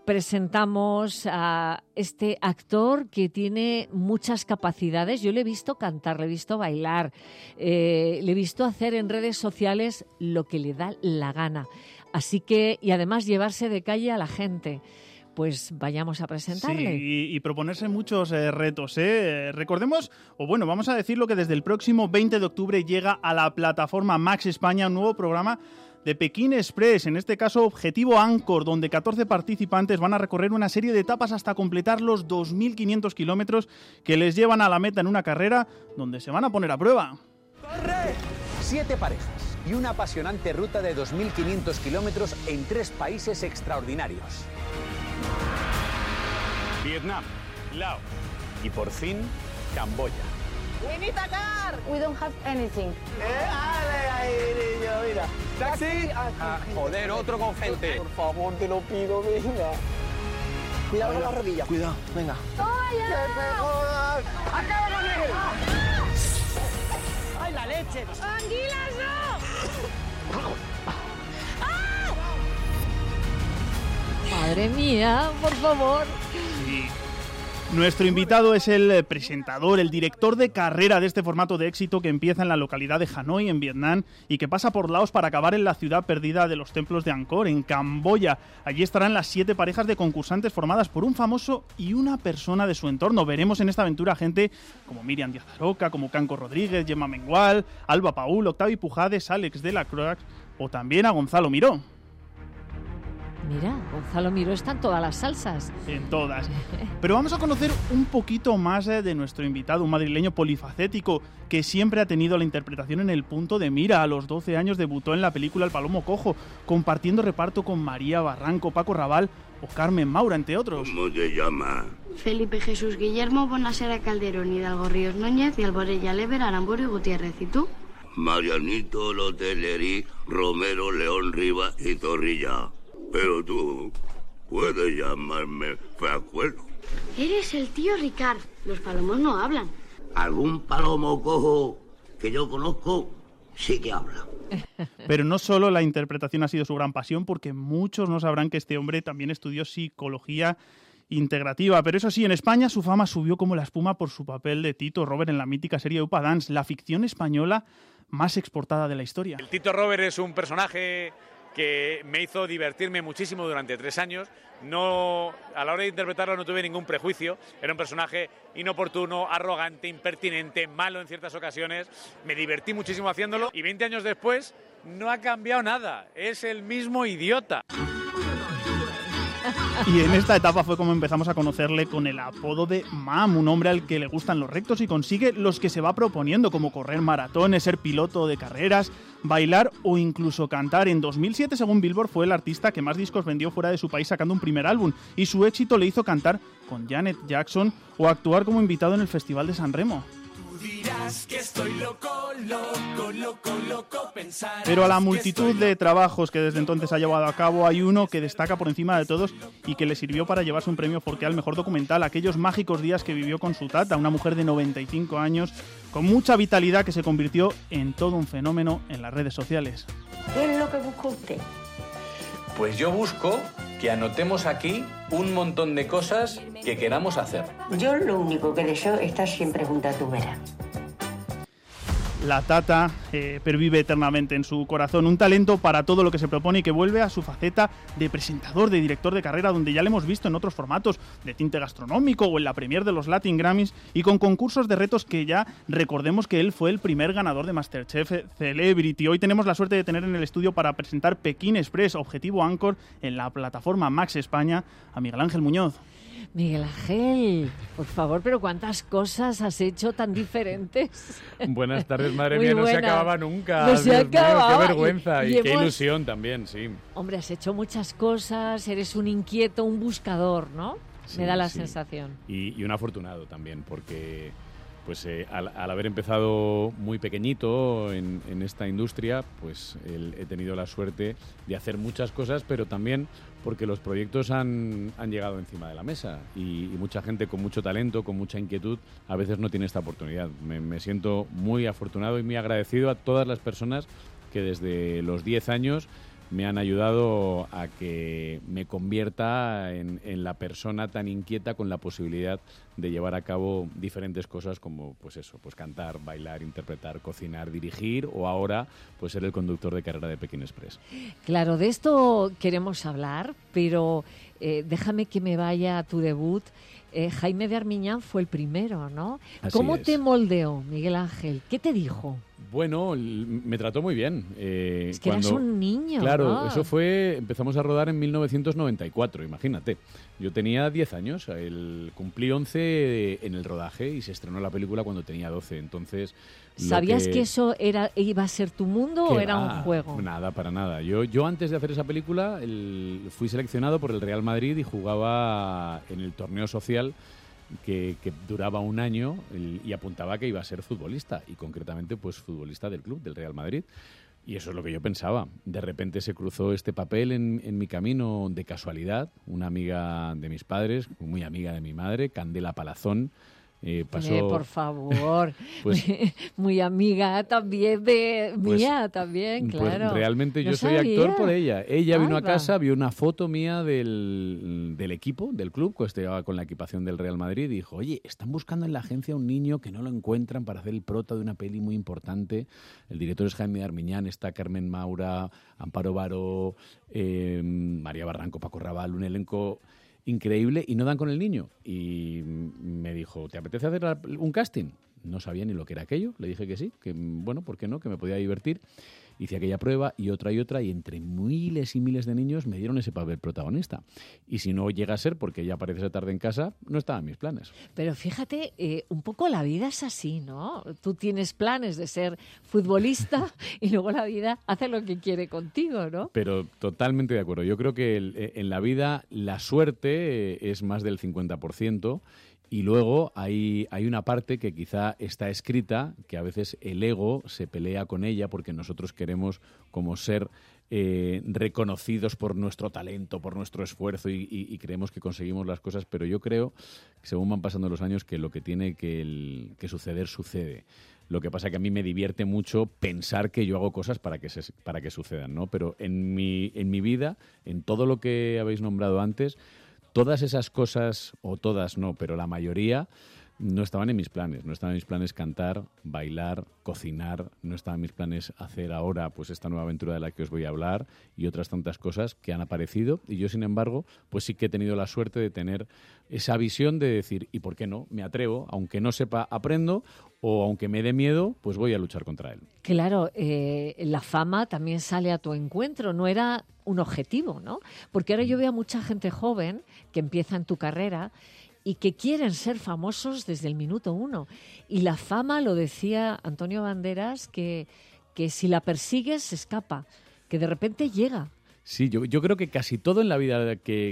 presentamos a este actor que tiene muchas capacidades. Yo le he visto cantar, le he visto bailar, le he visto hacer en redes sociales lo que le da la gana. Así que, y además llevarse de calle a la gente. Pues vayamos a presentarle. Sí, y proponerse muchos retos, ¿eh? Recordemos, vamos a decirlo, que desde el próximo 20 de octubre llega a la plataforma Max España un nuevo programa de Pekín Express, en este caso Objetivo Anchor, donde 14 participantes van a recorrer una serie de etapas hasta completar los 2.500 kilómetros que les llevan a la meta en una carrera donde se van a poner a prueba. ¡Corre! 7 parejas y una apasionante ruta de 2.500 kilómetros en 3 países extraordinarios. Vietnam, Laos y por fin Camboya. We need a car. We don't have anything. Ahí, niño, mira. ¡Taxi! Joder, otro con gente. Por favor, te lo pido, venga. Cuidado con las rodillas. Cuidado, venga. ¡Que te jodas! ¡Acaba con él! ¡Ay, la leche! ¡Anguilas, no! Madre mía, por favor. Sí. Nuestro invitado es el presentador, el director de carrera de este formato de éxito que empieza en la localidad de Hanoi, en Vietnam, y que pasa por Laos para acabar en la ciudad perdida de los templos de Angkor, en Camboya. Allí estarán las 7 parejas de concursantes formadas por un famoso y una persona de su entorno. Veremos en esta aventura gente como Miriam Díaz Aroca, como Canco Rodríguez, Gemma Mengual, Alba Paul, Octavi Pujades, Alex de la Croix o también a Gonzalo Miró. Mira, Gonzalo Miró está en todas las salsas. En todas. Pero vamos a conocer un poquito más de nuestro invitado, un madrileño polifacético que siempre ha tenido la interpretación en el punto de mira. A los 12 años debutó en la película El Palomo Cojo, compartiendo reparto con María Barranco, Paco Raval o Carmen Maura, entre otros. ¿Cómo te llamas? Felipe Jesús Guillermo, Bonasera Calderón, Hidalgo Ríos Núñez y Alborella Lever, Aramburu y Gutiérrez. ¿Y tú? Marianito Loteleri, Romero, León Rivas y Zorrilla. Pero tú puedes llamarme Fracuelo. Eres el tío Ricard. Los palomos no hablan. Algún palomo cojo que yo conozco sí que habla. Pero no solo la interpretación ha sido su gran pasión, porque muchos no sabrán que este hombre también estudió psicología integrativa. Pero eso sí, en España su fama subió como la espuma por su papel de Tito Robert en la mítica serie Upa Dance, la ficción española más exportada de la historia. El Tito Robert es un personaje que me hizo divertirme muchísimo durante 3 años. No, a la hora de interpretarlo no tuve ningún prejuicio. Era un personaje inoportuno, arrogante, impertinente, malo en ciertas ocasiones. Me divertí muchísimo haciéndolo y 20 años después no ha cambiado nada. Es el mismo idiota. Y en esta etapa fue como empezamos a conocerle con el apodo de Mam, un hombre al que le gustan los retos y consigue los que se va proponiendo, como correr maratones, ser piloto de carreras, bailar o incluso cantar. En 2007, según Billboard, fue el artista que más discos vendió fuera de su país sacando un primer álbum, y su éxito le hizo cantar con Janet Jackson o actuar como invitado en el Festival de San Remo. Dirás que estoy loco, pensarás. Pero a la multitud de trabajos que desde entonces ha llevado a cabo hay uno que destaca por encima de todos y que le sirvió para llevarse un premio Forqué al mejor documental, aquellos mágicos días que vivió con su tata, una mujer de 95 años con mucha vitalidad que se convirtió en todo un fenómeno en las redes sociales. ¿Qué es lo que busca usted? Pues yo busco que anotemos aquí un montón de cosas que queramos hacer. Yo lo único que deseo es estar siempre junto a tu vera. La tata pervive eternamente en su corazón, un talento para todo lo que se propone y que vuelve a su faceta de presentador, de director de carrera, donde ya le hemos visto en otros formatos de tinte gastronómico o en la premier de los Latin Grammys, y con concursos de retos que ya recordemos que él fue el primer ganador de Masterchef Celebrity. Hoy tenemos la suerte de tener en el estudio para presentar Pekín Express, Objetivo Anchor, en la plataforma Max España, a Miguel Ángel Muñoz. Miguel Ángel, por favor, pero ¿cuántas cosas has hecho tan diferentes? Buenas tardes, madre Muy mía, buenas. no se acababa nunca. No se Dios mío, acababa. qué vergüenza y qué hemos- ilusión también, sí. Hombre, has hecho muchas cosas, eres un inquieto, un buscador, ¿no? Sí, Me da la sí. sensación. Y un afortunado también, porque pues al haber empezado muy pequeñito en esta industria, pues he tenido la suerte de hacer muchas cosas, pero también porque los proyectos han llegado encima de la mesa y mucha gente con mucho talento, con mucha inquietud, a veces no tiene esta oportunidad. Me siento muy afortunado y muy agradecido a todas las personas que desde los 10 años me han ayudado a que me convierta en la persona tan inquieta con la posibilidad de llevar a cabo diferentes cosas como pues cantar, bailar, interpretar, cocinar, dirigir o ahora pues ser el conductor de carrera de Pekín Express. Claro, de esto queremos hablar, pero déjame que me vaya a tu debut. Jaime de Armiñán fue el primero, ¿no? ¿Cómo te moldeó, Miguel Ángel? ¿Qué te dijo? Bueno, me trató muy bien. Es que eras un niño, claro, ¿no? Eso empezamos a rodar en 1994, imagínate. Yo tenía 10 años, cumplí 11 en el rodaje y se estrenó la película cuando tenía 12, entonces... ¿Sabías que eso iba a ser tu mundo o era un juego? Nada, para nada. Yo antes de hacer esa película fui seleccionado por el Real Madrid y jugaba en el torneo social que duraba un año y apuntaba que iba a ser futbolista y concretamente pues futbolista del club, del Real Madrid. Y eso es lo que yo pensaba. De repente se cruzó este papel en mi camino de casualidad. Una amiga de mis padres, muy amiga de mi madre, Candela Palazón, pasó... por favor, pues, muy amiga también mía, también, claro. Pues realmente yo soy actor por ella. Ella vino a casa, vio una foto mía del equipo, del club, que estaba con la equipación del Real Madrid y dijo, oye, están buscando en la agencia un niño que no lo encuentran para hacer el prota de una peli muy importante. El director es Jaime de Armiñán, está Carmen Maura, Amparo Baró, María Barranco, Paco Raval, un elenco... increíble, y no dan con el niño. Y me dijo, ¿te apetece hacer un casting? No sabía ni lo que era aquello. Le dije que sí, que bueno, ¿por qué no? Que me podía divertir. Hice aquella prueba y otra, y entre miles y miles de niños me dieron ese papel protagonista. Y si no llega a ser, porque ya aparece esa tarde en casa, no estaba en mis planes. Pero fíjate, un poco la vida es así, ¿no? Tú tienes planes de ser futbolista y luego la vida hace lo que quiere contigo, ¿no? Pero totalmente de acuerdo. Yo creo que en la vida la suerte es más del 50%. Y luego hay una parte que quizá está escrita, que a veces el ego se pelea con ella porque nosotros queremos como ser reconocidos por nuestro talento, por nuestro esfuerzo y creemos que conseguimos las cosas, pero yo creo, según van pasando los años, que lo que tiene que suceder, sucede. Lo que pasa es que a mí me divierte mucho pensar que yo hago cosas para que sucedan, ¿no? Pero en mi vida, en todo lo que habéis nombrado antes, todas esas cosas, o todas no, pero la mayoría, no estaban en mis planes. No estaban en mis planes cantar, bailar, cocinar, no estaban en mis planes hacer ahora pues esta nueva aventura de la que os voy a hablar y otras tantas cosas que han aparecido. Y yo, sin embargo, pues sí que he tenido la suerte de tener esa visión de decir, ¿y por qué no? Me atrevo, aunque no sepa, aprendo, o aunque me dé miedo, pues voy a luchar contra él. Claro, la fama también sale a tu encuentro, no era un objetivo, ¿no? Porque ahora yo veo a mucha gente joven que empieza en tu carrera y que quieren ser famosos desde el minuto uno. Y la fama, lo decía Antonio Banderas, que si la persigues se escapa, que de repente llega. Sí, yo creo que casi todo en la vida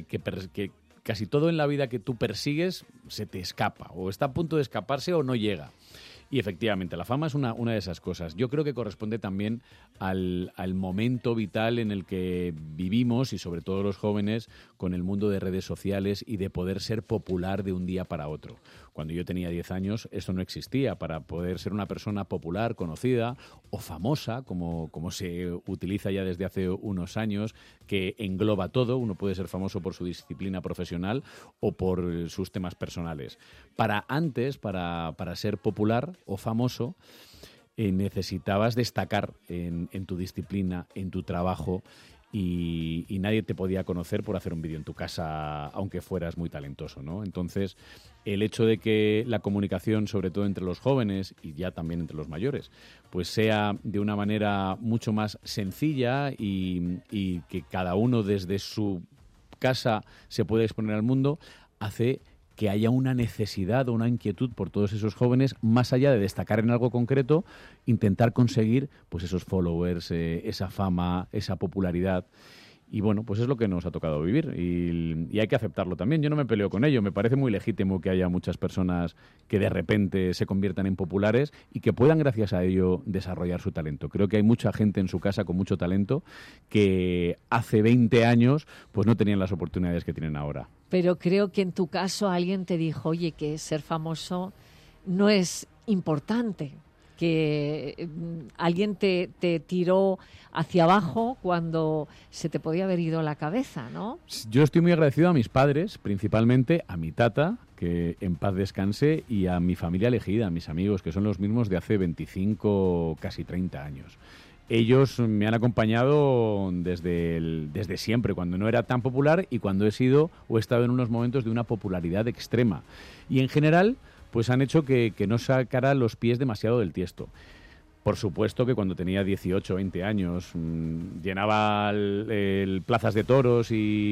casi todo en la vida que tú persigues se te escapa, o está a punto de escaparse o no llega. Y efectivamente, la fama es una de esas cosas. Yo creo que corresponde también al momento vital en el que vivimos, y sobre todo los jóvenes, con el mundo de redes sociales y de poder ser popular de un día para otro. Cuando yo tenía 10 años, esto no existía. Para poder ser una persona popular, conocida o famosa, como se utiliza ya desde hace unos años, que engloba todo. Uno puede ser famoso por su disciplina profesional o por sus temas personales. Para ser popular o famoso, necesitabas destacar en tu disciplina, en tu trabajo, y nadie te podía conocer por hacer un vídeo en tu casa, aunque fueras muy talentoso, ¿no? Entonces, el hecho de que la comunicación, sobre todo entre los jóvenes y ya también entre los mayores, pues sea de una manera mucho más sencilla y que cada uno desde su casa se pueda exponer al mundo, hace que haya una necesidad o una inquietud por todos esos jóvenes, más allá de destacar en algo concreto, intentar conseguir pues esos followers, esa fama, esa popularidad. Y bueno, pues es lo que nos ha tocado vivir y hay que aceptarlo también. Yo no me peleo con ello, me parece muy legítimo que haya muchas personas que de repente se conviertan en populares y que puedan gracias a ello desarrollar su talento. Creo que hay mucha gente en su casa con mucho talento que hace 20 años pues no tenían las oportunidades que tienen ahora. Pero creo que en tu caso alguien te dijo, oye, que ser famoso no es importante. que alguien te tiró hacia abajo cuando se te podía haber ido la cabeza, ¿no? Yo estoy muy agradecido a mis padres, principalmente a mi tata, que en paz descanse, y a mi familia elegida, a mis amigos, que son los mismos de hace 25, casi 30 años. Ellos me han acompañado desde siempre, cuando no era tan popular y cuando he estado en unos momentos de una popularidad extrema. Y en general, pues han hecho que no sacara los pies demasiado del tiesto. Por supuesto que cuando tenía 18 o 20 años llenaba el plazas de toros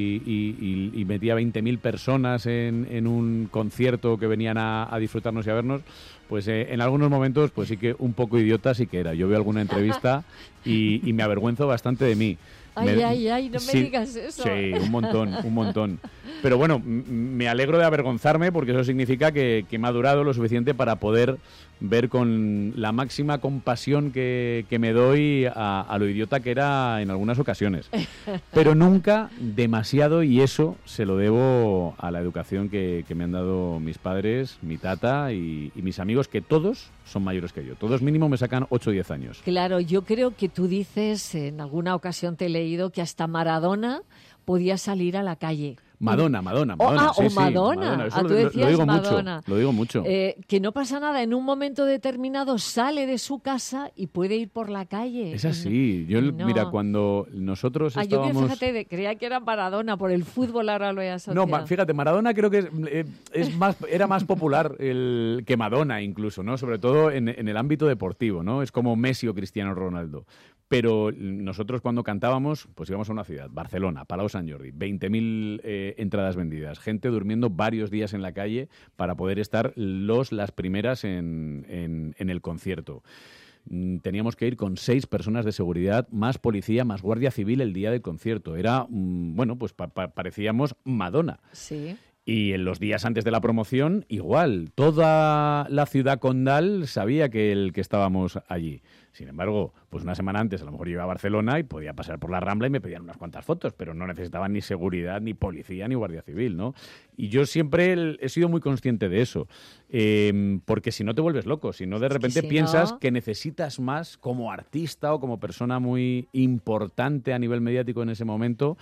y metía 20.000 personas en un concierto que venían a disfrutarnos y a vernos, pues en algunos momentos pues sí que un poco idiota sí que era. Yo veo alguna entrevista y me avergüenzo bastante de mí. Ay, no me digas eso. Sí, un montón. Pero bueno, me alegro de avergonzarme porque eso significa que me ha durado lo suficiente para poder ver con la máxima compasión que me doy a lo idiota que era en algunas ocasiones. Pero nunca demasiado, y eso se lo debo a la educación que me han dado mis padres, mi tata y mis amigos, que todos son mayores que yo. Todos mínimo me sacan 8 o 10 años. Claro, yo creo que tú dices, en alguna ocasión te he leído, que hasta Maradona podía salir a la calle. Madonna. Madonna. Eso Tú decías lo digo Madonna. Mucho, lo digo mucho. Que no pasa nada, en un momento determinado sale de su casa y puede ir por la calle. Es así. Mira, cuando nosotros estábamos... Yo fíjate, creía que era Maradona, por el fútbol ahora lo he asociado. No, fíjate, Maradona creo que era más popular que Madonna incluso, ¿no? Sobre todo en el ámbito deportivo, ¿no? Es como Messi o Cristiano Ronaldo. Pero nosotros cuando cantábamos, pues íbamos a una ciudad, Barcelona, Palau Sant Jordi, 20.000 entradas vendidas, gente durmiendo varios días en la calle para poder estar las primeras en el concierto. Teníamos que ir con 6 personas de seguridad, más policía, más guardia civil el día del concierto. Era, pues parecíamos Madonna. Sí. Y en los días antes de la promoción, igual, toda la ciudad condal sabía que estábamos allí. Sin embargo, pues una semana antes a lo mejor yo iba a Barcelona y podía pasar por la Rambla y me pedían unas cuantas fotos, pero no necesitaban ni seguridad, ni policía, ni guardia civil, ¿no? Y yo siempre he sido muy consciente de eso, porque si no te vuelves loco, si no de repente piensas que necesitas más como artista o como persona muy importante a nivel mediático en ese momento,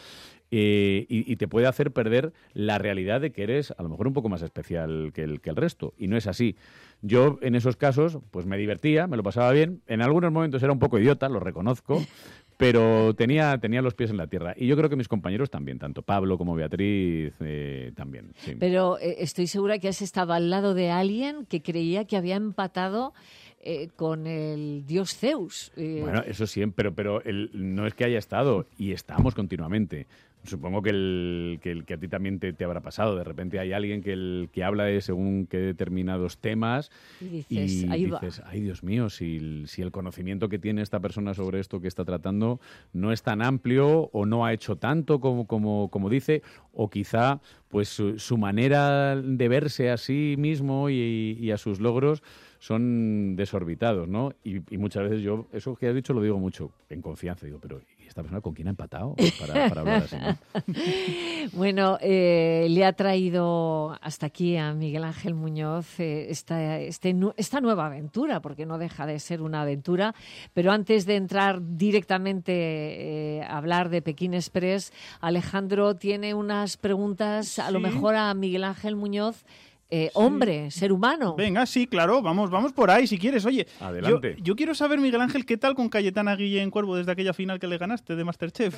y te puede hacer perder la realidad de que eres a lo mejor un poco más especial que el resto, y no es así. Yo en esos casos pues me divertía, me lo pasaba bien, en algunos momentos era un poco idiota, lo reconozco, pero tenía los pies en la tierra, y yo creo que mis compañeros también, tanto Pablo como Beatriz también. Sí. Pero estoy segura que has estado al lado de alguien que creía que había empatado con el dios Zeus. Bueno, eso siempre, pero no es que haya estado, y estamos continuamente. Supongo que a ti también te habrá pasado. De repente hay alguien que habla de según qué determinados temas y dices, ay Dios mío, si el conocimiento que tiene esta persona sobre esto que está tratando no es tan amplio o no ha hecho tanto como dice, o quizá pues su manera de verse a sí mismo y a sus logros son desorbitados, ¿no? Y muchas veces yo, eso que has dicho lo digo mucho, en confianza, digo, pero ¿y esta persona con quién ha empatado para hablar así, ¿no? Bueno, le ha traído hasta aquí a Miguel Ángel Muñoz esta nueva aventura, porque no deja de ser una aventura, pero antes de entrar directamente a hablar de Pekín Express, Alejandro tiene unas preguntas, a lo mejor a Miguel Ángel Muñoz. Hombre, ser humano. Venga, sí, claro, vamos por ahí si quieres. Oye, adelante. Yo quiero saber, Miguel Ángel, ¿qué tal con Cayetana Guillén Cuervo desde aquella final que le ganaste de MasterChef?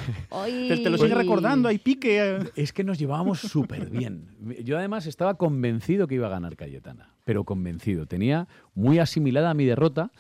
¿Te lo sigue recordando? ¿Hay pique? Es que nos llevábamos súper bien. Yo además estaba convencido que iba a ganar Cayetana, pero convencido. Tenía muy asimilada mi derrota,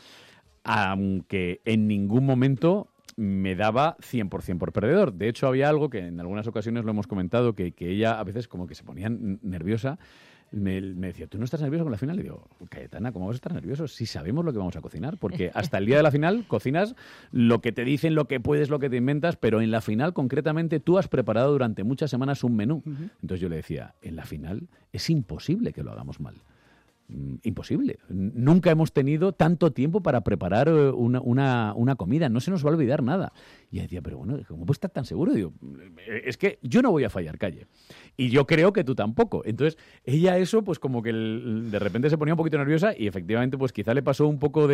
aunque en ningún momento me daba 100% por perdedor. De hecho, había algo que en algunas ocasiones lo hemos comentado, que ella a veces como que se ponía nerviosa. Me decía, ¿tú no estás nervioso con la final? Y digo, Cayetana, ¿cómo vas a estar nervioso? Si sabemos lo que vamos a cocinar, porque hasta el día de la final cocinas lo que te dicen, lo que puedes, lo que te inventas, pero en la final, concretamente, tú has preparado durante muchas semanas un menú. Entonces yo le decía, en la final es imposible que lo hagamos mal. imposible. Nunca hemos tenido tanto tiempo para preparar una comida. No se nos va a olvidar nada. Y ella decía, pero bueno, ¿cómo puedes estar tan seguro? Digo, es que yo no voy a fallar, Calle. Y yo creo que tú tampoco. Entonces, ella eso, pues como que de repente se ponía un poquito nerviosa y efectivamente, pues quizá le pasó un poco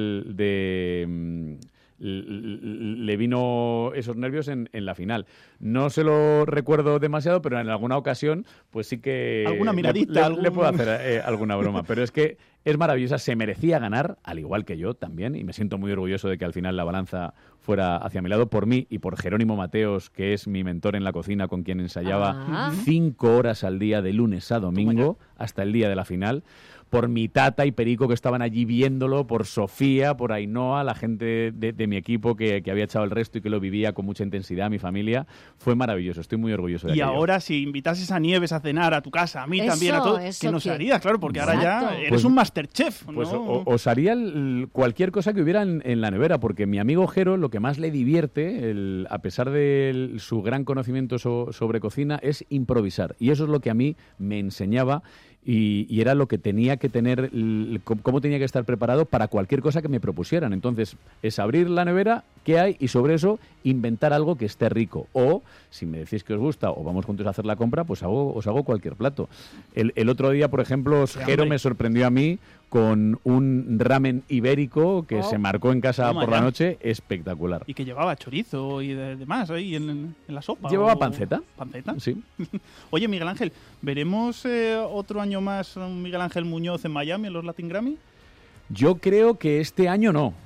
le vino esos nervios en la final. No se lo recuerdo demasiado, pero en alguna ocasión pues sí que alguna miradita, le puedo hacer alguna broma, pero es que es maravillosa, se merecía ganar, al igual que yo también, y me siento muy orgulloso de que al final la balanza fuera hacia mi lado, por mí y por Jerónimo Mateos, que es mi mentor en la cocina, con quien ensayaba 5 horas al día de lunes a domingo hasta el día de la final, por mi tata y Perico que estaban allí viéndolo, por Sofía, por Ainhoa, la gente de mi equipo que había echado el resto y que lo vivía con mucha intensidad, mi familia. Fue maravilloso, estoy muy orgulloso de aquello. Y ahora, si invitases a Nieves a cenar a tu casa, a mí también, a todos, ¿qué nos harías? Claro, porque ahora ya eres un Masterchef, ¿no? Pues os haría cualquier cosa que hubiera en la nevera, porque mi amigo Jero, lo que más le divierte, a pesar de su gran conocimiento sobre cocina, es improvisar. Y eso es lo que a mí me enseñaba. Y era lo que tenía que tener, cómo tenía que estar preparado para cualquier cosa que me propusieran. Entonces, es abrir la nevera, qué hay, y sobre eso inventar algo que esté rico. O, si me decís que os gusta o vamos juntos a hacer la compra, pues os hago cualquier plato. El otro día, por ejemplo, Jero me sorprendió a mí con un ramen ibérico que se marcó en casa por la noche, espectacular. Y que llevaba chorizo y demás ahí en la sopa. Llevaba panceta. ¿Panceta? Sí. Oye, Miguel Ángel, ¿veremos otro año más a Miguel Ángel Muñoz en Miami, en los Latin Grammy? Yo creo que este año no.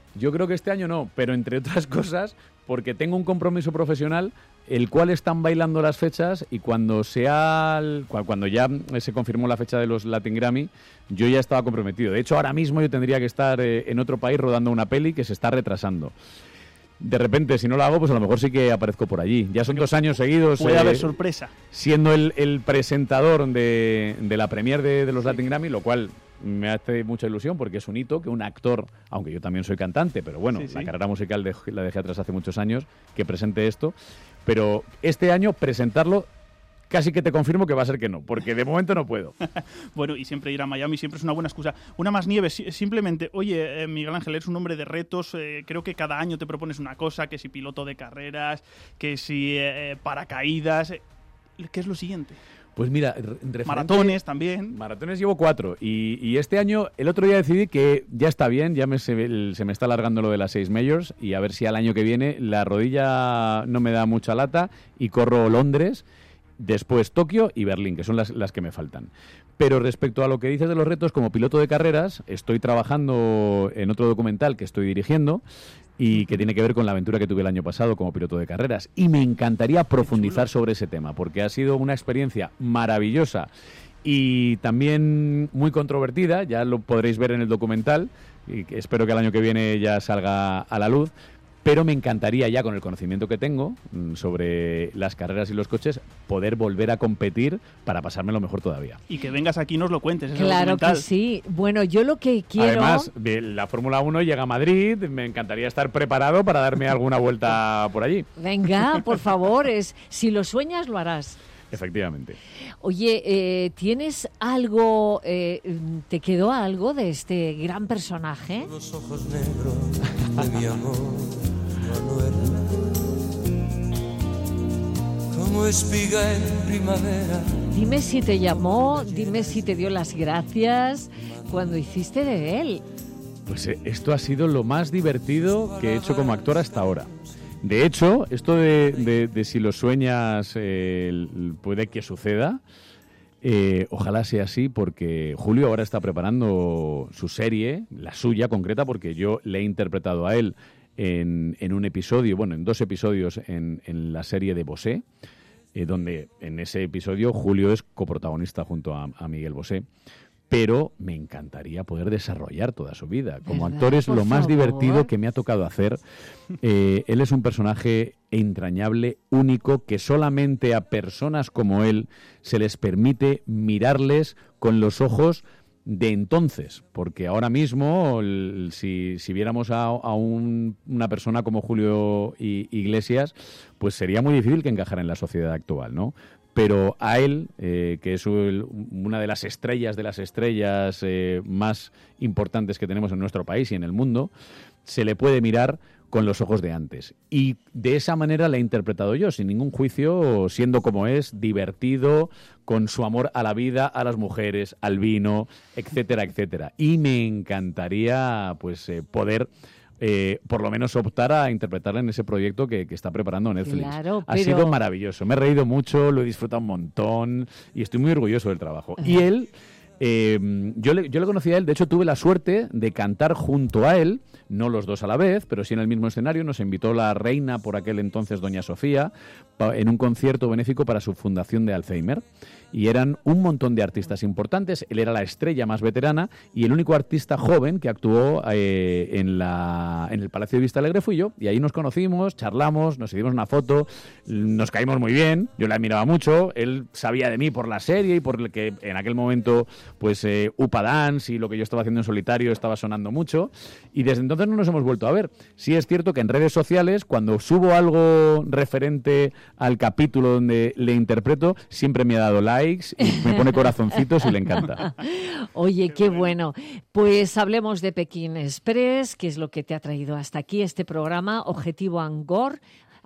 Pero entre otras cosas, porque tengo un compromiso profesional, el cual están bailando las fechas, y cuando ya se confirmó la fecha de los Latin Grammy, yo ya estaba comprometido. De hecho, ahora mismo yo tendría que estar en otro país rodando una peli que se está retrasando. De repente, si no lo hago, pues a lo mejor sí que aparezco por allí. Ya son 2 años seguidos. Puede haber sorpresa. Siendo el presentador de la premier de los Latin Grammy, lo cual me hace mucha ilusión porque es un hito que un actor, aunque yo también soy cantante, pero bueno, la carrera musical la dejé atrás hace muchos años, que presente esto. Pero este año presentarlo, casi que te confirmo que va a ser que no, porque de momento no puedo. Bueno, y siempre ir a Miami siempre es una buena excusa. Una más, Nieves, simplemente, oye, Miguel Ángel, eres un hombre de retos, creo que cada año te propones una cosa, que si piloto de carreras, que si paracaídas. ¿Qué es lo siguiente? Pues mira, maratones también. Maratones llevo 4 y este año, el otro día decidí que ya está bien, se me está alargando lo de las 6 majors y a ver si al año que viene la rodilla no me da mucha lata y corro Londres, después Tokio y Berlín, que son las que me faltan. Pero respecto a lo que dices de los retos, como piloto de carreras, estoy trabajando en otro documental que estoy dirigiendo y que tiene que ver con la aventura que tuve el año pasado como piloto de carreras. Y me encantaría profundizar sobre ese tema, porque ha sido una experiencia maravillosa y también muy controvertida, ya lo podréis ver en el documental, y que espero que el año que viene ya salga a la luz. Pero me encantaría, ya con el conocimiento que tengo sobre las carreras y los coches, poder volver a competir para pasármelo mejor todavía. Y que vengas aquí y nos lo cuentes. Claro que sí. Bueno, yo lo que quiero... Además, la Fórmula 1 llega a Madrid, me encantaría estar preparado para darme alguna vuelta por allí. Venga, por favor, si lo sueñas, lo harás. Efectivamente. Oye, ¿tienes algo, te quedó algo de este gran personaje? Los ojos negros de mi amor, Manuela, como espiga en primavera. Dime si te llamó, dime si te dio las gracias cuando hiciste de él. Pues esto ha sido lo más divertido que he hecho como actor hasta ahora. De hecho, esto de si lo sueñas puede que suceda. Ojalá sea así, porque Julio ahora está preparando su serie, la suya concreta, porque yo le he interpretado a él en un episodio, bueno, en 2 episodios en la serie de Bosé, donde en ese episodio Julio es coprotagonista junto a Miguel Bosé. Pero me encantaría poder desarrollar toda su vida. Como actor es lo más divertido que me ha tocado hacer. Él es un personaje entrañable, único, que solamente a personas como él se les permite mirarles con los ojos de entonces, porque ahora mismo si viéramos a una persona como Julio Iglesias, pues sería muy difícil que encajara en la sociedad actual, ¿no? pero a él, que es una de las estrellas más importantes que tenemos en nuestro país y en el mundo, se le puede mirar con los ojos de antes. Y de esa manera la he interpretado yo, sin ningún juicio, siendo como es, divertido, con su amor a la vida, a las mujeres, al vino, etcétera, etcétera. Y me encantaría pues poder por lo menos optar a interpretarla en ese proyecto que está preparando Netflix. Claro, ha sido maravilloso, me he reído mucho, lo he disfrutado un montón y estoy muy orgulloso del trabajo. Y él, yo le conocí a él, de hecho tuve la suerte de cantar junto a él, no los dos a la vez, pero sí en el mismo escenario. Nos invitó la reina, por aquel entonces doña Sofía, en un concierto benéfico para su fundación de Alzheimer. Y eran un montón de artistas importantes. Él era la estrella más veterana y el único artista joven que actuó en el Palacio de Vista Alegre fui yo. Y ahí nos conocimos, charlamos, nos hicimos una foto, nos caímos muy bien. Yo le admiraba mucho. Él sabía de mí por la serie y por el que en aquel momento pues Upa Dance y lo que yo estaba haciendo en solitario estaba sonando mucho. Y desde entonces no nos hemos vuelto a ver. Sí es cierto que en redes sociales, cuando subo algo referente al capítulo donde le interpreto, siempre me ha dado like y me pone corazoncitos y le encanta. Oye, qué bueno. Pues hablemos de Pekín Express, que es lo que te ha traído hasta aquí este programa, Objetivo Angkor.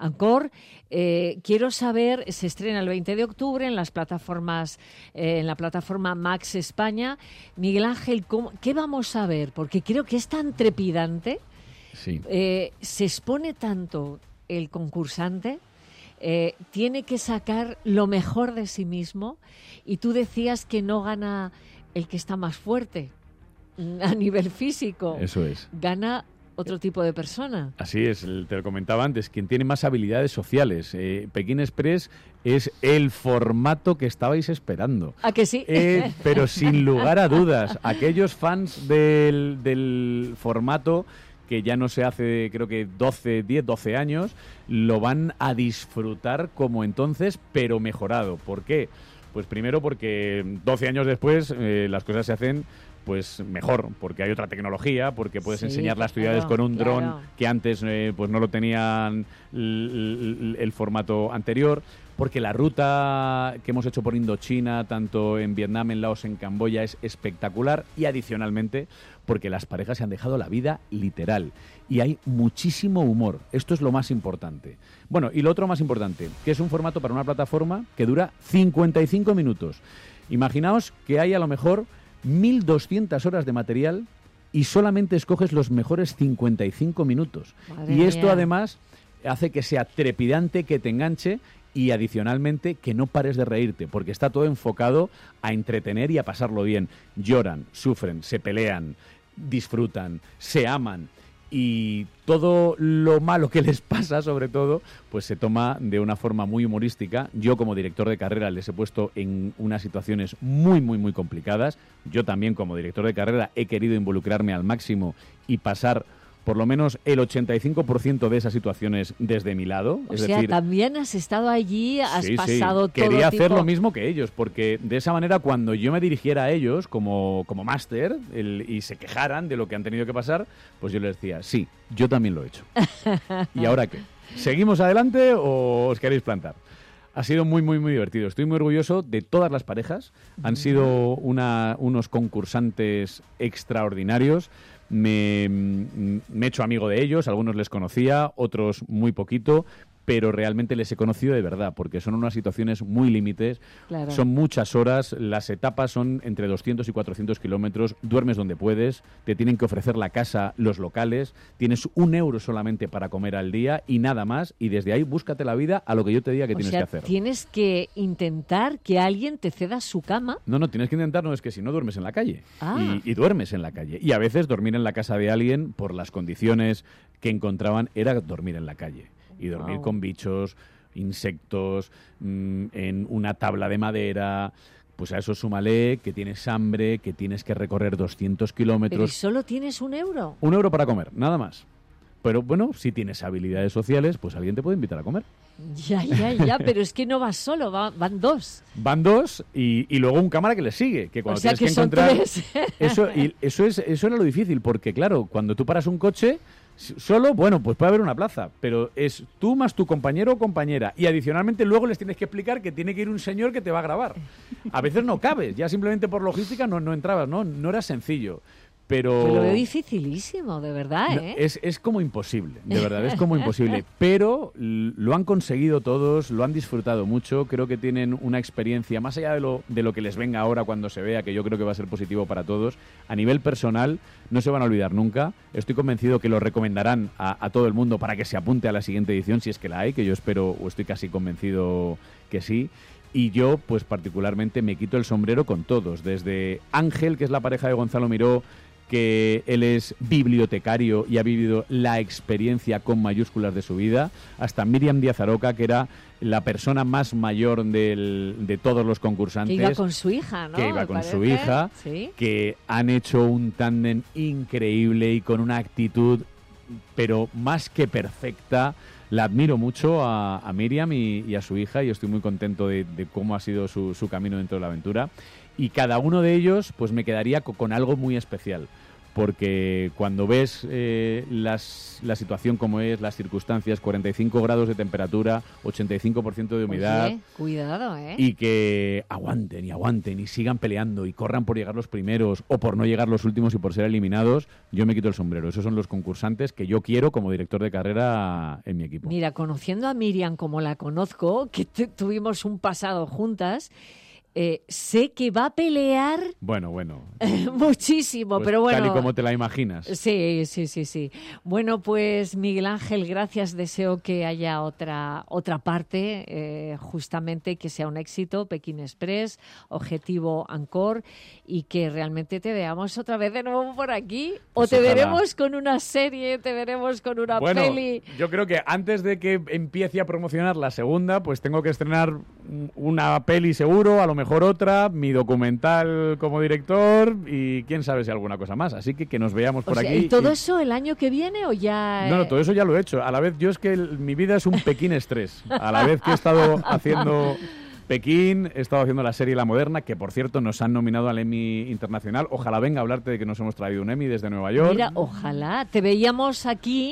Quiero saber, se estrena el 20 de octubre en las plataformas, en la plataforma Max España. Miguel Ángel, ¿qué vamos a ver? Porque creo que es tan trepidante. Sí. Se expone tanto el concursante. Tiene que sacar lo mejor de sí mismo y tú decías que no gana el que está más fuerte a nivel físico. Eso es. Gana otro tipo de persona. Así es, te lo comentaba antes, quien tiene más habilidades sociales. Pekín Express es el formato que estabais esperando. ¿A que sí? Pero sin lugar a dudas, aquellos fans del formato que ya no se hace, creo que 10, 12 años, lo van a disfrutar como entonces, pero mejorado. ¿Por qué? Pues primero porque 12 años después las cosas se hacen pues mejor, porque hay otra tecnología, porque puedes enseñar las ciudades con un dron que antes pues no lo tenían el formato anterior, porque la ruta que hemos hecho por Indochina, tanto en Vietnam, en Laos, en Camboya, es espectacular, y adicionalmente porque las parejas se han dejado la vida literal y hay muchísimo humor. Esto es lo más importante. Bueno, y lo otro más importante, que es un formato para una plataforma que dura 55 minutos. Imaginaos que hay a lo mejor 1.200 horas de material y solamente escoges los mejores 55 minutos. Madre y esto mía. Además hace que sea trepidante, que te enganche y adicionalmente que no pares de reírte, porque está todo enfocado a entretener y a pasarlo bien. Lloran, sufren, se pelean, disfrutan, se aman. Y todo lo malo que les pasa, sobre todo, pues se toma de una forma muy humorística. Yo, como director de carrera, les he puesto en unas situaciones muy, muy, muy complicadas. Yo también, como director de carrera, he querido involucrarme al máximo y pasar por lo menos el 85% de esas situaciones desde mi lado. O sea, decir, también has estado allí, has pasado todo Quería tipo... hacer lo mismo que ellos, porque de esa manera, cuando yo me dirigiera a ellos como máster y se quejaran de lo que han tenido que pasar, pues yo les decía, sí, yo también lo he hecho. ¿Y ahora qué? ¿Seguimos adelante o os queréis plantar? Ha sido muy, muy, muy divertido. Estoy muy orgulloso de todas las parejas. Han sido unos concursantes extraordinarios. Me he hecho amigo de ellos, algunos les conocía, otros muy poquito, pero realmente les he conocido de verdad, porque son unas situaciones muy límites, claro. Son muchas horas, las etapas son entre 200 y 400 kilómetros, duermes donde puedes, te tienen que ofrecer la casa los locales, tienes €1 solamente para comer al día y nada más, y desde ahí búscate la vida a lo que yo te diga que tienes que hacer. Tienes que intentar que alguien te ceda su cama. No, tienes que intentar, no es que si no duermes en la calle, y duermes en la calle, y a veces dormir en la casa de alguien por las condiciones que encontraban era dormir en la calle. Y dormir con bichos, insectos, en una tabla de madera. Pues a eso súmale que tienes hambre, que tienes que recorrer 200 kilómetros. Pero solo tienes €1. €1 para comer, nada más. Pero bueno, si tienes habilidades sociales, pues alguien te puede invitar a comer. Ya, pero es que no vas solo, van dos. Van dos y luego un cámara que les sigue. Que cuando o sea tienes que encontrar son 3. Eso era lo difícil, porque claro, cuando tú paras un coche, Solo, bueno, pues puede haber una plaza, pero es tú más tu compañero o compañera. Y adicionalmente luego les tienes que explicar que tiene que ir un señor que te va a grabar. A veces no cabes, ya simplemente por logística no entrabas, no era sencillo. Pero lo veo dificilísimo, de verdad, ¿eh? Es como imposible, de verdad, es como imposible. Pero lo han conseguido todos, lo han disfrutado mucho. Creo que tienen una experiencia, más allá de lo que les venga ahora cuando se vea, que yo creo que va a ser positivo para todos. A nivel personal, no se van a olvidar nunca. Estoy convencido que lo recomendarán a todo el mundo para que se apunte a la siguiente edición, si es que la hay, que yo espero, o estoy casi convencido que sí. Y yo, pues particularmente, me quito el sombrero con todos. Desde Ángel, que es la pareja de Gonzalo Miró, que él es bibliotecario y ha vivido la experiencia con mayúsculas de su vida, hasta Míriam Díaz Aroca, que era la persona más mayor de todos los concursantes. Que iba con su hija, ¿no? Que iba con su hija, ¿sí? Que han hecho un tándem increíble y con una actitud, pero más que perfecta. La admiro mucho a Míriam y a su hija, y estoy muy contento de cómo ha sido su camino dentro de la aventura. Y cada uno de ellos, pues me quedaría con algo muy especial. Porque cuando ves la situación como es, las circunstancias, 45 grados de temperatura, 85% de humedad... Oye, cuidado, ¿eh? Y que aguanten y sigan peleando y corran por llegar los primeros o por no llegar los últimos y por ser eliminados, yo me quito el sombrero. Esos son los concursantes que yo quiero como director de carrera en mi equipo. Mira, conociendo a Míriam como la conozco, que tuvimos un pasado juntas... sé que va a pelear... Bueno. muchísimo, pues pero bueno... Tal y como te la imaginas. Sí. Bueno, pues Miguel Ángel, gracias. Deseo que haya otra parte, justamente que sea un éxito, Pekín Express, Objetivo Angkor, y que realmente te veamos otra vez de nuevo por aquí. Pues o te ojalá. veremos con una serie, te veremos con una peli. Yo creo que antes de que empiece a promocionar la segunda, pues tengo que estrenar una peli seguro, a lo mejor otra, mi documental como director y quién sabe si alguna cosa más. Así que nos veamos por aquí. ¿Y todo eso el año que viene o ya...? No, todo eso ya lo he hecho. A la vez, yo es que mi vida es un Pekín Express. A la vez que he estado haciendo Pekín, he estado haciendo la serie La Moderna, que por cierto nos han nominado al Emmy Internacional. Ojalá venga a hablarte de que nos hemos traído un Emmy desde Nueva York. Mira, ojalá. Te veíamos aquí...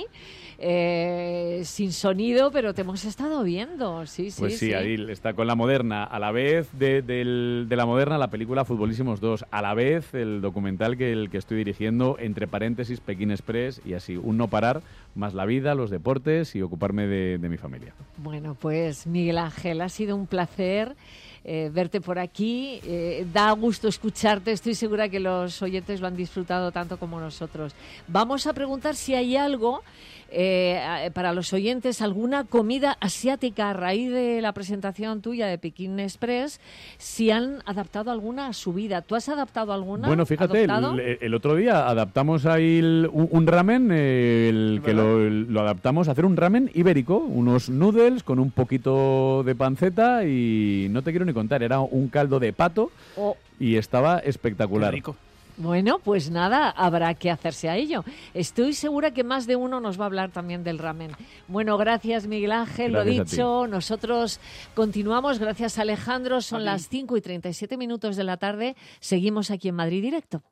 sin sonido, pero te hemos estado viendo. Sí. Adil está con La Moderna, a la vez de La Moderna la película Futbolísimos 2, a la vez el documental que estoy dirigiendo, entre paréntesis Pekín Express, y así un no parar, más la vida, los deportes y ocuparme de mi familia. Bueno, pues Miguel Ángel, ha sido un placer verte por aquí, da gusto escucharte, estoy segura que los oyentes lo han disfrutado tanto como nosotros. Vamos a preguntar si hay algo para los oyentes, alguna comida asiática a raíz de la presentación tuya de Pekín Express, si han adaptado alguna a su vida. ¿Tú has adaptado alguna? Bueno, fíjate, el otro día adaptamos ahí un ramen, que lo adaptamos a hacer un ramen ibérico, unos noodles con un poquito de panceta y no te quiero ni contar, era un caldo de pato y estaba espectacular. Qué rico. Bueno, pues nada, habrá que hacerse a ello. Estoy segura que más de uno nos va a hablar también del ramen. Bueno, gracias Miguel Ángel, gracias, lo dicho, nosotros continuamos, gracias Alejandro, son las 5:37 de la tarde, seguimos aquí en Madrid Directo.